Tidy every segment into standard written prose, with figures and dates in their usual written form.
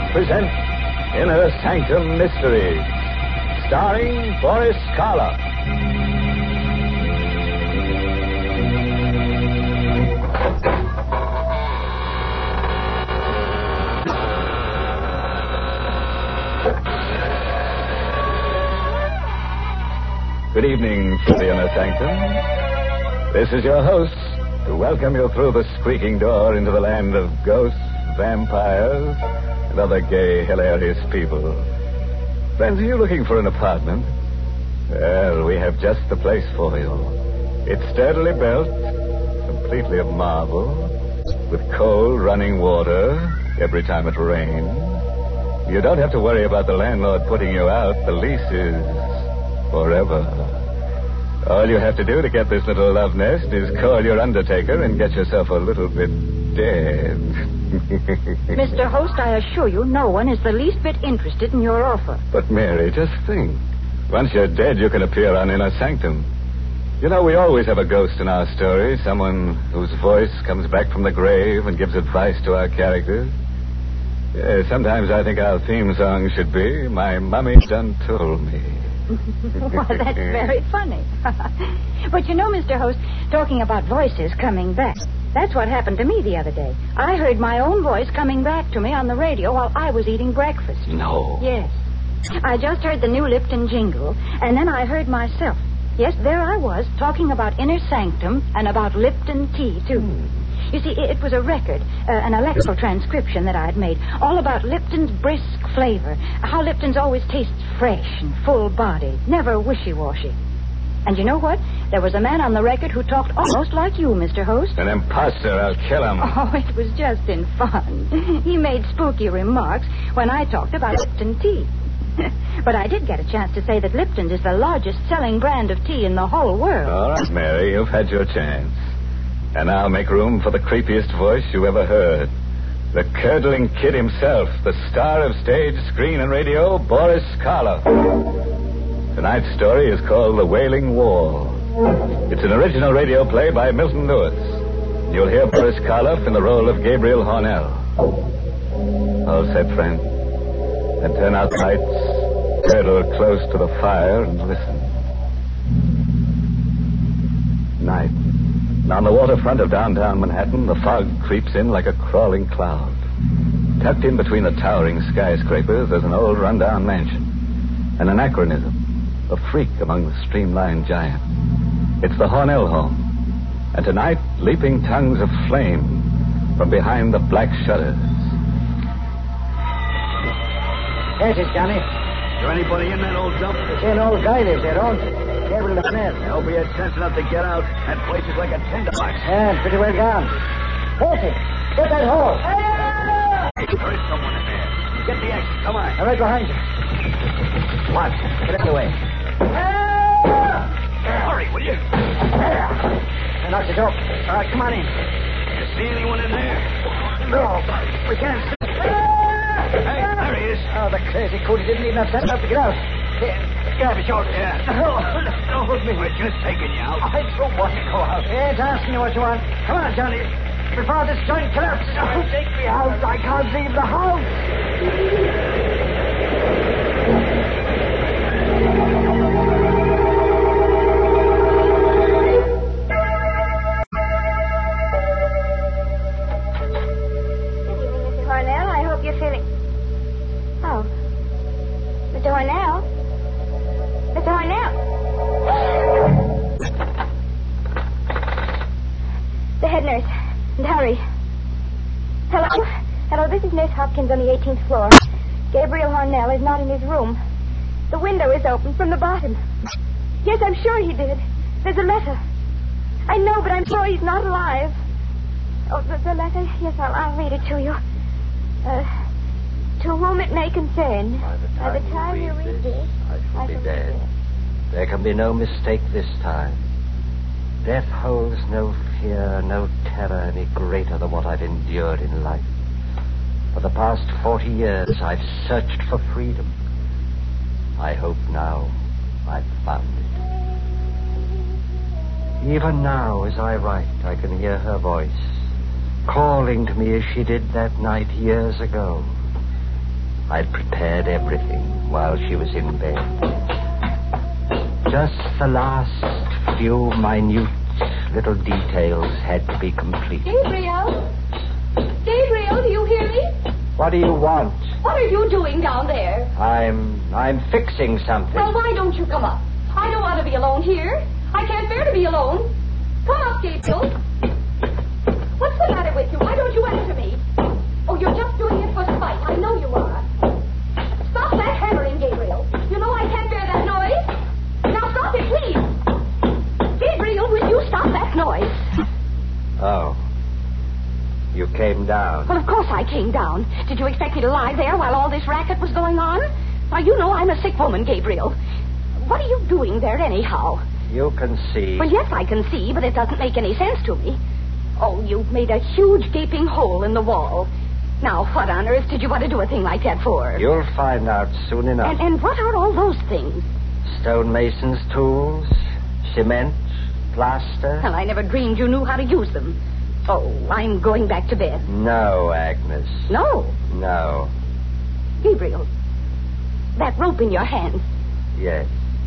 present Inner Sanctum Mysteries, starring Boris Karloff. Good evening to the Inner Sanctum. This is your host to welcome you through the squeaking door into the land of ghosts, vampires, and other gay, hilarious people. Friends, are you looking for an apartment? Well, we have just the place for you. It's sturdily built, completely of marble, with cold running water every time it rains. You don't have to worry about the landlord putting you out. The lease is forever. All you have to do to get this little love nest is call your undertaker and get yourself a little bit dead. Mr. Host, I assure you, no one is the least bit interested in your offer. But, Mary, just think. Once you're dead, you can appear on Inner Sanctum. You know, we always have a ghost in our story, someone whose voice comes back from the grave and gives advice to our characters. Yeah, sometimes I think our theme song should be, My Mummy Done Told Me. Well, that's very funny. But you know, Mr. Host, talking about voices coming back, that's what happened to me the other day. I heard my own voice coming back to me on the radio while I was eating breakfast. No. Yes. I just heard the new Lipton jingle, and then I heard myself. Yes, there I was, talking about Inner Sanctum and about Lipton tea, too. You see, it was a record, an electoral transcription that I had made, all about Lipton's brisk flavor, how Lipton's always tastes fresh and full-bodied, never wishy-washy. And you know what? There was a man on the record who talked almost like you, Mr. Host. An imposter. I'll kill him. Oh, it was just in fun. He made spooky remarks when I talked about Lipton tea. But I did get a chance to say that Lipton's is the largest selling brand of tea in the whole world. All right, Mary, you've had your chance. And now make room for the creepiest voice you ever heard. The curdling kid himself, the star of stage, screen, and radio, Boris Karloff. Tonight's story is called The Wailing Wall. It's an original radio play by Milton Lewis. You'll hear Boris Karloff in the role of Gabriel Hornell. All set, friend. And turn out the lights, huddle close to the fire, and listen. Night. And on the waterfront of downtown Manhattan, the fog creeps in like a crawling cloud. Tucked in between the towering skyscrapers, there's an old rundown mansion. An anachronism. A freak among the streamlined giants. It's the Hornell home. And tonight, leaping tongues of flame from behind the black shutters. Yes, it's Johnny. Is there anybody in that old dump? It's an old guy, they said, on. Gabriel Hornell. I hope he had sense enough to get out. That place is like a tinderbox. Yeah, pretty well gone. Horty, get that hole. There is someone in there. Get the exit. Come on. I'm right behind you. What? Get out of the way. Hurry, will you? I knocked it off. All right, come on in. You see anyone in there? No, we can't see. Hey, there he is. Oh, the crazy coot didn't even have sense enough to get out. Here, grab his shoulder. Yeah. No, hold me. We're just taking you out. I don't want to go out. I ain't asking you what you want. Come on, Johnny. Before this joint collapses, take me out. I can't leave the house. Mr. Hornell, I hope you're feeling... Oh. Mr. Hornell? Mr. Hornell? The head nurse. And hurry. Hello? Hello, this is Nurse Hopkins on the 18th floor. Gabriel Hornell is not in his room. The window is open from the bottom. Yes, I'm sure he did. There's a letter. I know, but I'm sure he's not alive. Oh, the letter? Yes, I'll read it to you. To whom it may concern. By the time you read this, I shall be dead. There can be no mistake this time. Death holds no fear, no terror any greater than what I've endured in life. For the past 40 years, I've searched for freedom. I hope now I've found it. Even now, as I write, I can hear her voice, calling to me as she did that night years ago. I'd prepared everything while she was in bed. Just the last few minute little details had to be complete. Gabriel? Gabriel, do you hear me? What do you want? What are you doing down there? I'm fixing something. Well, why don't you come up? I don't want to be alone here. I can't bear to be alone. Come up, Gabriel. What's the matter with you? Why don't you answer me? Oh, you're just doing it for spite. I know you are. Stop that hammering, Gabriel. You know I can't bear that noise. Now stop it, please. Gabriel, will you stop that noise? Oh. You came down. Well, of course I came down. Did you expect me to lie there while all this racket was going on? Now, you know I'm a sick woman, Gabriel. What are you doing there anyhow? You can see. Well, yes, I can see, but it doesn't make any sense to me. Oh, you've made a huge gaping hole in the wall. Now, what on earth did you want to do a thing like that for? You'll find out soon enough. And what are all those things? Stonemason's tools, cement, plaster. Well, I never dreamed you knew how to use them. Oh, I'm going back to bed. No, Agnes. No? No. Gabriel, that rope in your hand. Yes.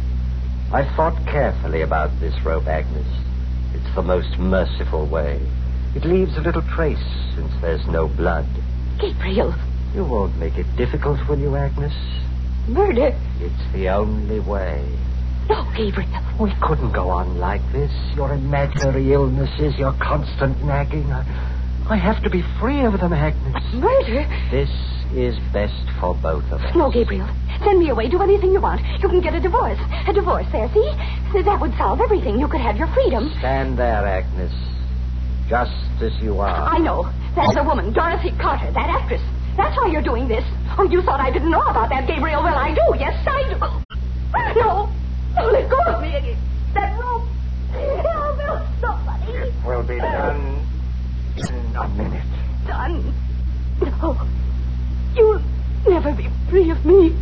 I thought carefully about this rope, Agnes. It's the most merciful way. It leaves a little trace since there's no blood. Gabriel. You won't make it difficult, will you, Agnes? Murder? It's the only way. No, Gabriel. We couldn't go on like this. Your imaginary illnesses, your constant nagging. I have to be free of them, Agnes. Murder? This is best for both of us. No, Gabriel. Send me away. Do anything you want. You can get a divorce. A divorce there, see? That would solve everything. You could have your freedom. Stand there, Agnes. Just as you are. I know. That's the woman, Dorothy Carter, that actress. That's why you're doing this. Oh, you thought I didn't know about that, Gabriel. Well, I do. Yes, I do. No. Oh, let go of me again. That rope. Oh, no, somebody. It will be done in a minute. Done? No. You'll never be free of me.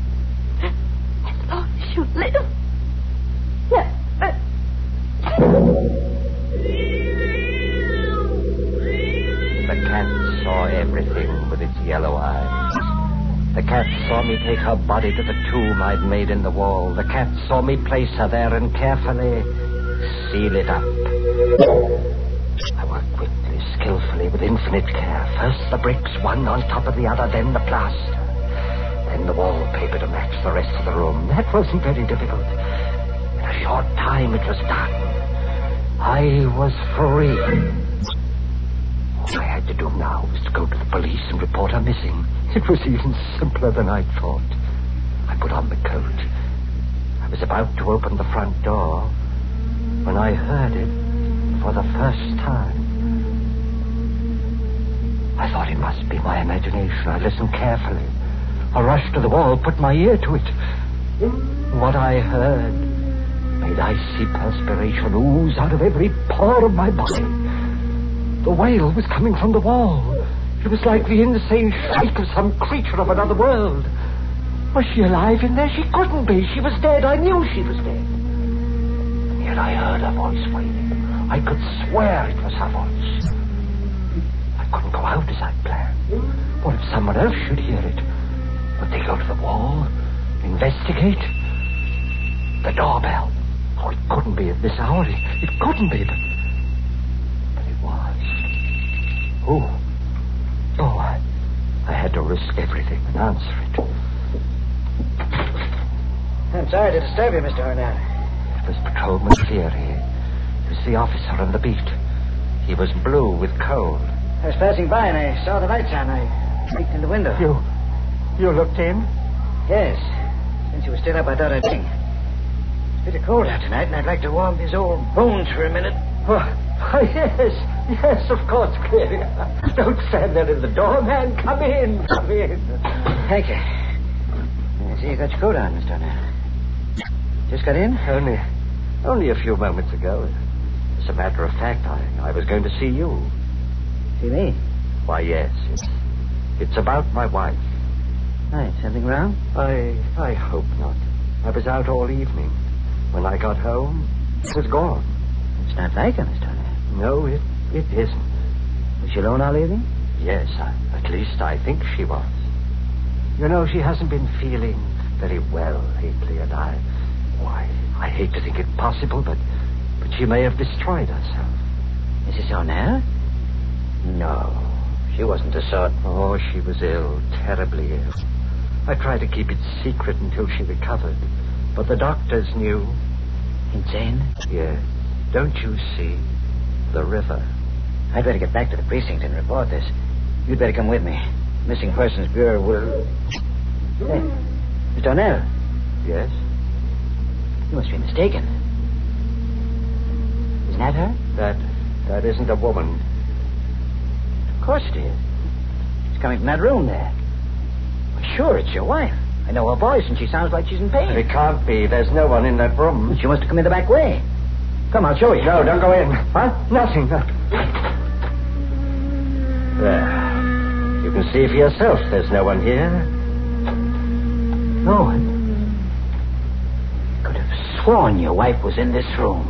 As long as you live. The cat saw everything with its yellow eyes. The cat saw me take her body to the tomb I'd made in the wall. The cat saw me place her there and carefully seal it up. I worked quickly, skillfully, with infinite care. First the bricks, one on top of the other, then the plaster. Then the wallpaper to match the rest of the room. That wasn't very difficult. In a short time it was done. I was free. All I had to do now was to go to the police and report her missing. It was even simpler than I thought. I put on the coat. I was about to open the front door when I heard it for the first time. I thought it must be my imagination. I listened carefully. I rushed to the wall, put my ear to it. What I heard made icy perspiration ooze out of every pore of my body. The wail was coming from the wall. It was like the insane shriek of some creature of another world. Was she alive in there? She couldn't be. She was dead. I knew she was dead. And yet I heard her voice wailing. I could swear it was her voice. I couldn't go out as I'd planned. What if someone else should hear it? Would they go to the wall? Investigate? The doorbell. Oh, it couldn't be at this hour. It couldn't be, but it was. Oh, I had to risk everything and answer it. I'm sorry to disturb you, Mr. Hornell. It was Patrolman Cleary. He was the officer on the beat. He was blue with cold. I was passing by and I saw the lights on. I peeked in the window. You looked in? Yes. Since you were still up, I thought I'd sing. It's a bit cold out tonight, and I'd like to warm these old bones for a minute. Oh, yes, of course, Cleary. Don't stand there in the door, man. Come in. Thank you. I see you got your coat on, Mr. Hornell. Just got in? Only a few moments ago. As a matter of fact, I was going to see you. See me? Why, yes. It's about my wife. Right, something wrong? I hope not. I was out all evening. When I got home, it was gone. It's not like her, Mr. Hornell. No, it isn't. Was she alone all evening? Yes, at least I think she was. You know, she hasn't been feeling very well lately, and I hate to think it possible, but she may have destroyed herself. Mrs. Hornell? No, she wasn't the sort. Oh, she was ill, terribly ill. I tried to keep it secret until she recovered, but the doctors knew. Insane? Yes. Don't you see? The river. I'd better get back to the precinct and report this. You'd better come with me. Missing Persons Bureau will... Hey, Mr. Hornell. Yes? You must be mistaken. Isn't that her? That isn't a woman. Of course it is. She's coming from that room there. Well, sure, it's your wife. I know her voice, and she sounds like she's in pain. It can't be. There's no one in that room. She must have come in the back way. Come, I'll show you. No, don't go in. Huh? Nothing. There. You can see for yourself there's no one here. No one? Could have sworn your wife was in this room.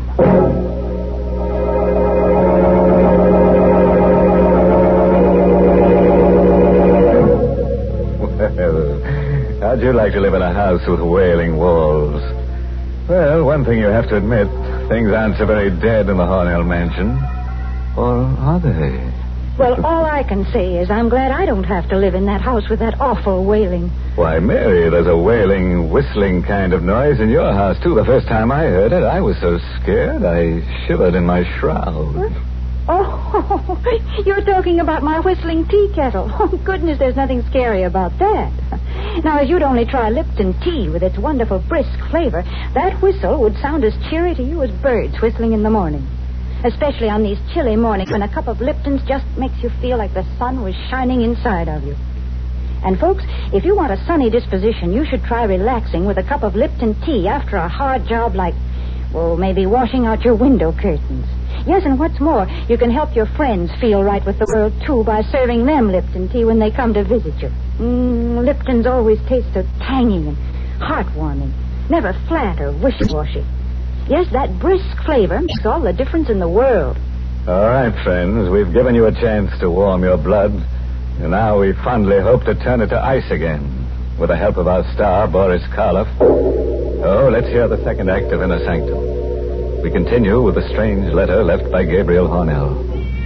Well, how'd you like to live in a house with wailing walls? Well, one thing you have to admit, things aren't so very dead in the Hornell mansion. Or are they? Well, all I can say is I'm glad I don't have to live in that house with that awful wailing. Why, Mary, there's a wailing, whistling kind of noise in your house, too. The first time I heard it, I was so scared I shivered in my shroud. What? Oh, you're talking about my whistling tea kettle. Oh, goodness, there's nothing scary about that. Now, if you'd only try Lipton tea with its wonderful brisk flavor, that whistle would sound as cheery to you as birds whistling in the morning. Especially on these chilly mornings when a cup of Lipton's just makes you feel like the sun was shining inside of you. And, folks, if you want a sunny disposition, you should try relaxing with a cup of Lipton tea after a hard job like, well, maybe washing out your window curtains. Yes, and what's more, you can help your friends feel right with the world, too, by serving them Lipton tea when they come to visit you. Lipton's always taste so tangy and heartwarming, never flat or wishy-washy. Yes, that brisk flavor makes all the difference in the world. All right, friends, we've given you a chance to warm your blood, and now we fondly hope to turn it to ice again, with the help of our star, Boris Karloff. Oh, let's hear the second act of Inner Sanctum. We continue with the strange letter left by Gabriel Hornell.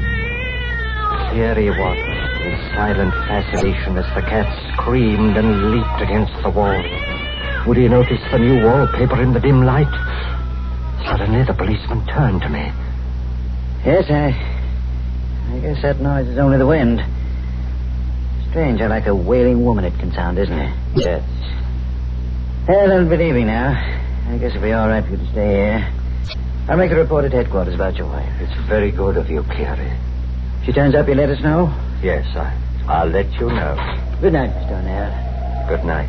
Here he was, in silent fascination as the cat screamed and leaped against the wall. Would he notice the new wallpaper in the dim light? Suddenly, the policeman turned to me. Yes, I guess that noise is only the wind. Strange how like a wailing woman it can sound, isn't it? Yes. Well, don't be leaving now. I guess it'll be all right for you to stay here. I'll make a report at headquarters about your wife. It's very good of you, Cleary. If she turns up, you let us know? Yes, I'll let you know. Good night, Mr. Hornell. Good night.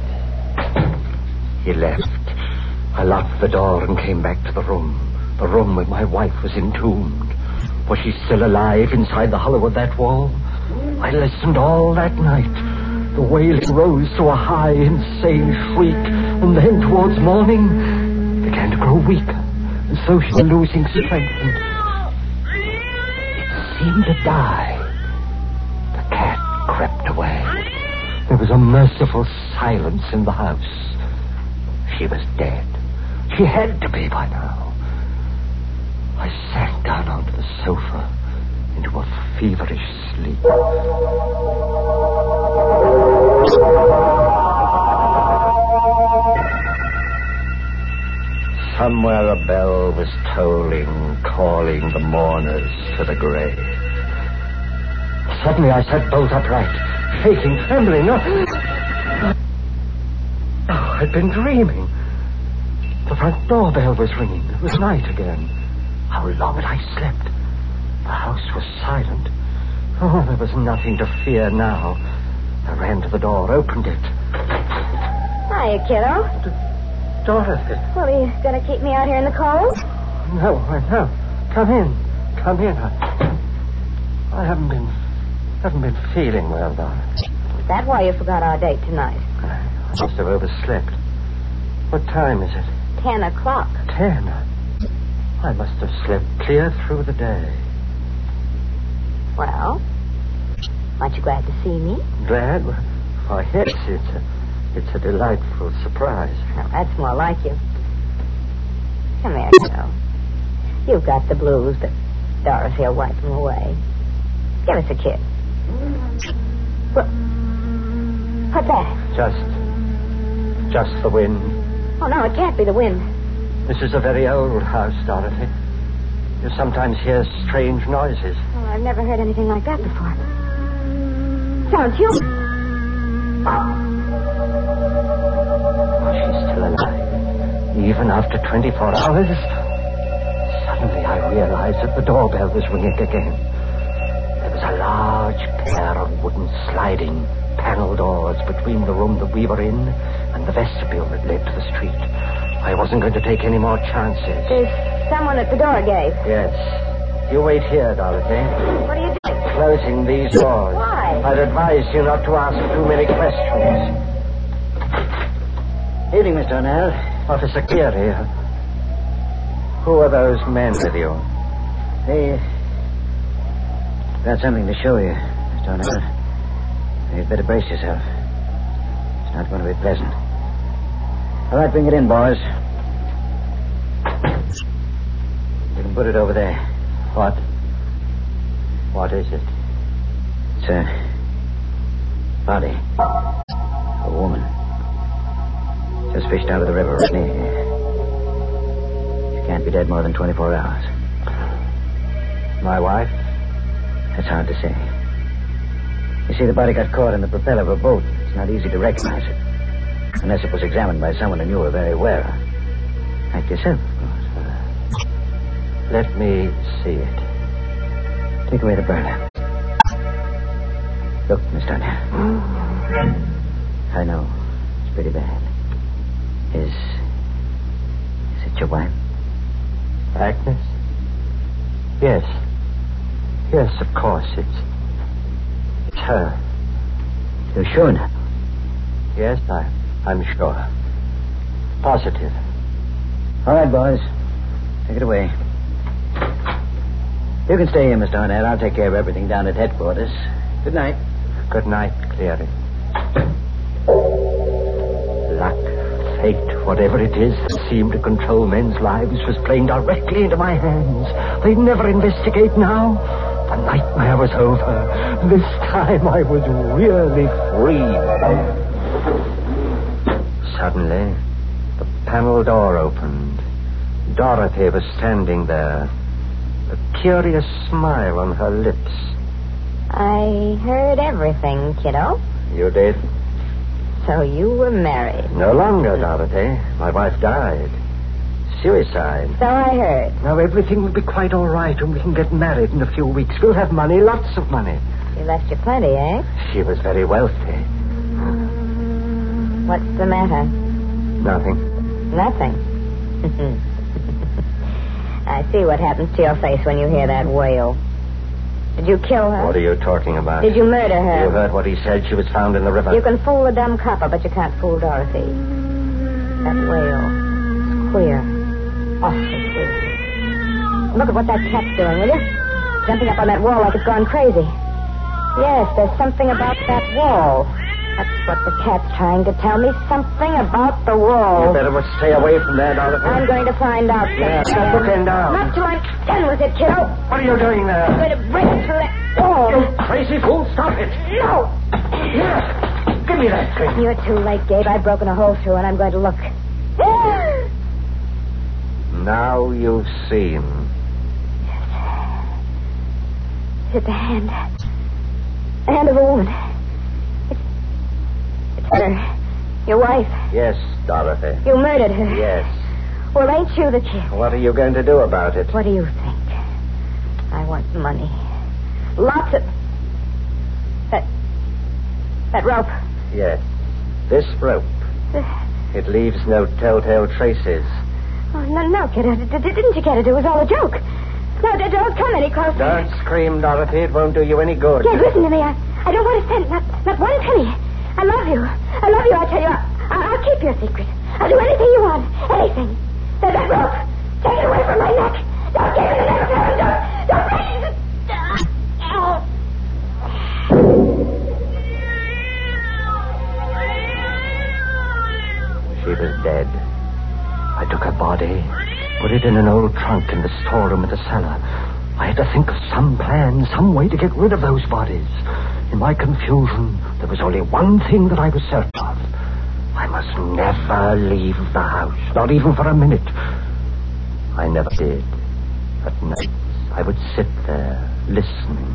He left. I locked the door and came back to the room where my wife was entombed. Was she still alive inside the hollow of that wall? I listened all that night. The wailing rose to a high, insane shriek, and then towards morning began to grow weaker, as though she were losing strength. And it seemed to die. The cat crept away. There was a merciful silence in the house. She was dead. She had to be by now. I sank down onto the sofa into a feverish sleep. Somewhere a bell was tolling, calling the mourners to the grave. Suddenly I sat bolt upright, shaking, trembling. I'd been dreaming. The front doorbell was ringing. It was night again. How long had I slept? The house was silent. Oh, there was nothing to fear now. I ran to the door, opened it. Hiya, kiddo. Dorothy. Well, are you going to keep me out here in the cold? No. Come in. I haven't been feeling well, Dorothy. Is that why you forgot our date tonight? I must have overslept. What time is it? 10 o'clock. 10? I must have slept clear through the day. Well, aren't you glad to see me? Glad? Why, yes, It's a delightful surprise. Well, that's more like you. Come here, kiddo. You've got the blues, but Dorothy will wipe them away. Give us a kiss. What's that? Just the wind. Oh, no, it can't be the wind. This is a very old house, Dorothy. You sometimes hear strange noises. Oh, I've never heard anything like that before. Sounds human. Oh, she's still alive. Even after 24 hours. Suddenly I realized that the doorbell was ringing again. There was a large pair of wooden sliding panel doors between the room that we were in and the vestibule that led to the street. I wasn't going to take any more chances. There's someone at the door, Gabe. Yes. You wait here, Dorothy. What are you doing? Closing these doors. Why? I'd advise you not to ask too many questions. Evening, Mr. O'Neill. Officer Cleary. Who are those men with you? They've got something to show you, Mr. O'Neill. You'd better brace yourself. It's not going to be pleasant. All right, bring it in, boys. You can put it over there. What? What is it? It's a body. A woman. Just fished out of the river right near here. She can't be dead more than 24 hours. My wife? That's hard to say. You see, the body got caught in the propeller of a boat. It's not easy to recognize it. Unless it was examined by someone who knew her very well. Like yourself, of course. Let me see it. Take away the burner. Look, Miss Turner. I know. It's pretty bad. Is it your wife? Agnes? Yes. Yes, of course. It's her. You're sure now? Yes, I'm sure. Positive. All right, boys. Take it away. You can stay here, Mr. Arnett. I'll take care of everything down at headquarters. Good night. Good night, Cleary. Luck, fate, whatever it is that seemed to control men's lives was playing directly into my hands. They'd never investigate now. The nightmare was over. This time I was really free. Suddenly, the panel door opened. Dorothy was standing there, a curious smile on her lips. I heard everything, kiddo. You did? So you were married. No longer, Dorothy. My wife died. Suicide. So I heard. Now everything will be quite all right and we can get married in a few weeks. We'll have money, lots of money. She left you plenty, eh? She was very wealthy. What's the matter? Nothing. Nothing. I see what happens to your face when you hear that wail. Did you kill her? What are you talking about? Did you murder her? You heard what he said. She was found in the river. You can fool a dumb copper, but you can't fool Dorothy. That wail. It's queer. Awfully queer. Look at what that cat's doing, will you? Jumping up on that wall like it's gone crazy. Yes, there's something about that wall. That's what the cat's trying to tell me. Something about the wall. You better stay away from there, Dorothy. I'm going to find out. Yeah, stop looking down. Not till I'm done with it, kiddo. What are you doing there? I'm going to break through that wall. You crazy fool, stop it. No. Here, give me that thing. You're too late, Gabe. I've broken a hole through and I'm going to look. Now you've seen. It's the hand. The hand of a woman. It's her. Your wife. Yes, Dorothy. You murdered her. Yes. Well, ain't you the kid? What are you going to do about it? What do you think? I want money. Lots of... That rope. Yes. This rope. It leaves no telltale traces. Oh, no, kid. Didn't you get it? It was all a joke. No, don't come any closer. Don't scream, Dorothy. It won't do you any good. Kid, listen to me. I don't want to spend not one penny. I love you. I tell you. I'll keep your secret. I'll do anything you want. Anything. That rope. Take it away from my neck. Don't give it the next time. Don't break it. I took her body, put it in an old trunk in the storeroom in the cellar. I had to think of some plan, some way to get rid of those bodies. In my confusion, there was only one thing that I was certain of. I must never leave the house, not even for a minute. I never did. At night, I would sit there, listening.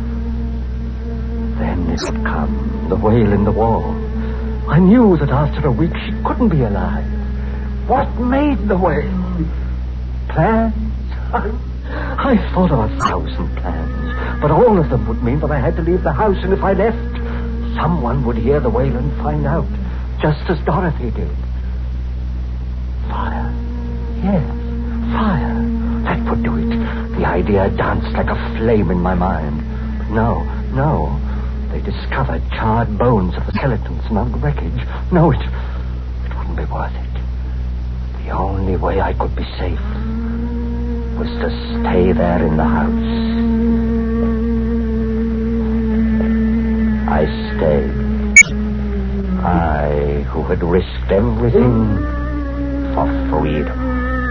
Then it would come, the wail in the wall. I knew that after a week she couldn't be alive. What made the wail? Plans? I thought of 1,000 plans, but all of them would mean that I had to leave the house, and if I left, someone would hear the wail and find out, just as Dorothy did. Fire. Yes, fire. That would do it. The idea danced like a flame in my mind. But no. They discovered charred bones of the skeletons among the wreckage. No, it wouldn't be worth it. The only way I could be safe was to stay there in the house. I stayed. I, who had risked everything for freedom.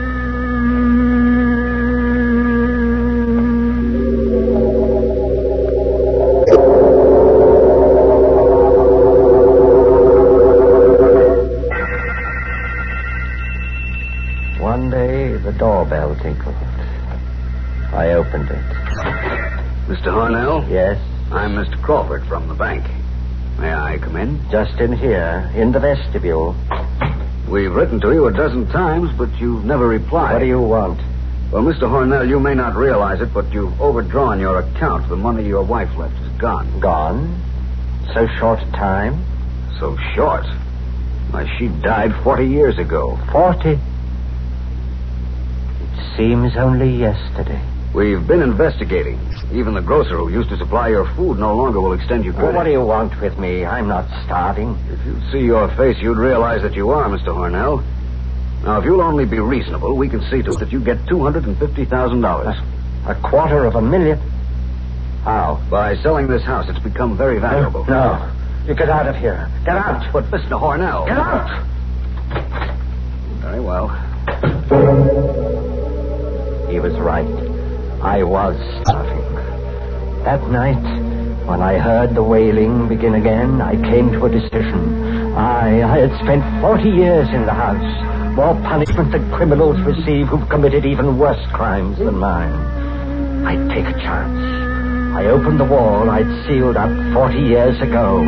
One day, the doorbell tinkled. I opened it. Mr. Hornell? Yes? I'm Mr. Crawford from the bank. May I come in? Just in here, in the vestibule. We've written to you a dozen times, but you've never replied. What do you want? Well, Mr. Hornell, you may not realize it, but you've overdrawn your account. The money your wife left is gone. Gone? So short a time? So short? Why, she died 40 years ago. 40? It seems only yesterday. We've been investigating. Even the grocer who used to supply your food no longer will extend you credit. Well, what do you want with me? I'm not starving. If you'd see your face, you'd realize that you are, Mr. Hornell. Now, if you'll only be reasonable, we can see to it that you get $250,000. $250,000? How? By selling this house. It's become very valuable. No. You get out of here. Get out. But, Mr. Hornell... Get out! Very well. He was right. I was starving. That night, when I heard the wailing begin again, I came to a decision. I had spent 40 years in the house. More punishment than criminals receive who've committed even worse crimes than mine. I'd take a chance. I opened the wall I'd sealed up 40 years ago.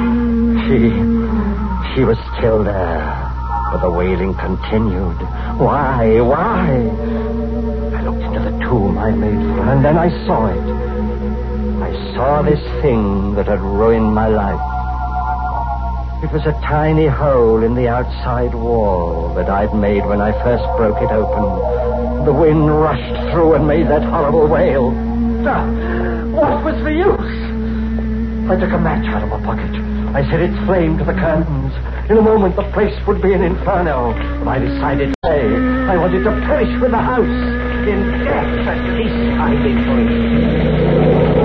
She was still there, but the wailing continued. Why? I looked into the tomb I made for her, and then I saw it. I saw this thing that had ruined my life. It was a tiny hole in the outside wall that I'd made when I first broke it open. The wind rushed through and made that horrible wail. What was the use? I took a match out of my pocket. I set its flame to the curtains. In a moment, the place would be an inferno. But I decided to stay. I wanted to perish with the house in death at least I did for it.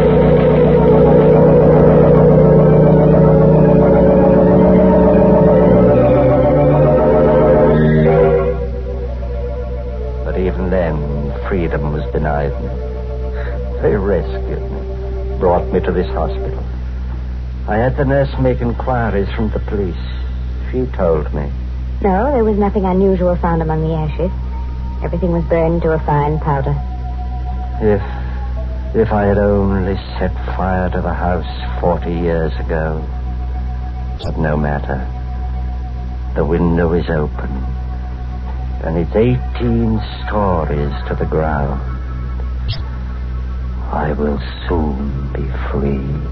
But even then, freedom was denied me. They rescued me, brought me to this hospital. I had the nurse make inquiries from the police. She told me. No, there was nothing unusual found among the ashes. Everything was burned to a fine powder. If I had only set fire to the house 40 years ago. But no matter. The window is open. And it's 18 stories to the ground. I will soon be free.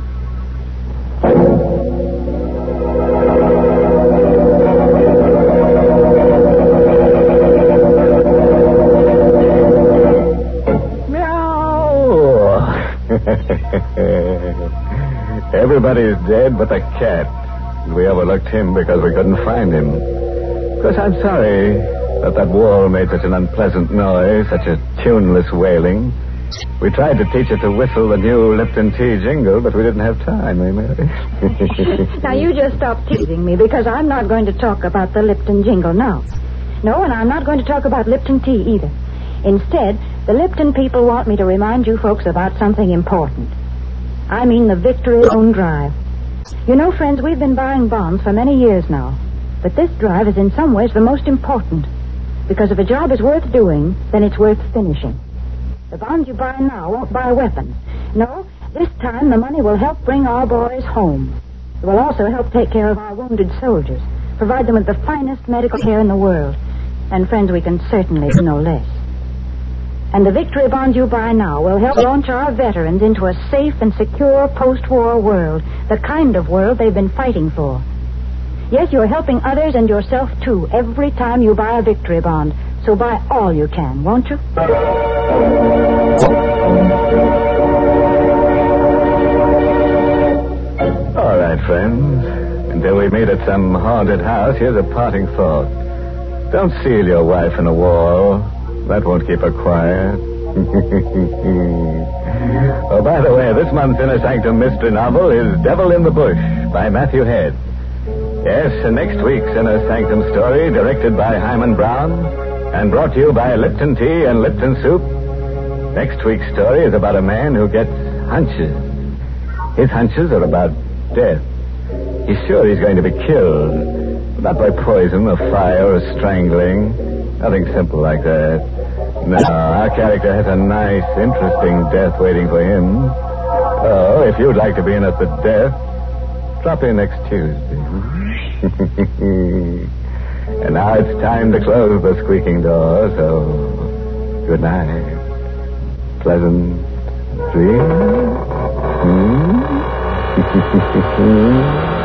Everybody's dead but the cat. We overlooked him because we couldn't find him. Of course, I'm sorry that wall made such an unpleasant noise, such a tuneless wailing. We tried to teach her to whistle the new Lipton tea jingle, but we didn't have time, eh, Mary? Now, you just stop teasing me, because I'm not going to talk about the Lipton jingle now. No, and I'm not going to talk about Lipton tea either. Instead, the Lipton people want me to remind you folks about something important. I mean the Victory Loan Drive. You know, friends, we've been buying bonds for many years now. But this drive is in some ways the most important. Because if a job is worth doing, then it's worth finishing. The bonds you buy now won't buy weapons. No, this time the money will help bring our boys home. It will also help take care of our wounded soldiers, provide them with the finest medical care in the world. And, friends, we can certainly do no less. And the victory bonds you buy now will help launch our veterans into a safe and secure post-war world, the kind of world they've been fighting for. Yes, you're helping others and yourself, too, every time you buy a victory bond. So buy all you can, won't you? All right, friends. Until we meet at some haunted house, here's a parting thought. Don't seal your wife in a wall. That won't keep her quiet. Oh, by the way, this month's Inner Sanctum mystery novel is Devil in the Bush by Matthew Head. Yes, and next week's Inner Sanctum story, directed by Hyman Brown and brought to you by Lipton Tea and Lipton Soup. Next week's story is about a man who gets hunches. His hunches are about death. He's sure he's going to be killed. Not by poison or fire or strangling. Nothing simple like that. No, our character has a nice, interesting death waiting for him. Oh, if you'd like to be in at the death, drop in next Tuesday. And now it's time to close the squeaking door, so good night. Pleasant dreams.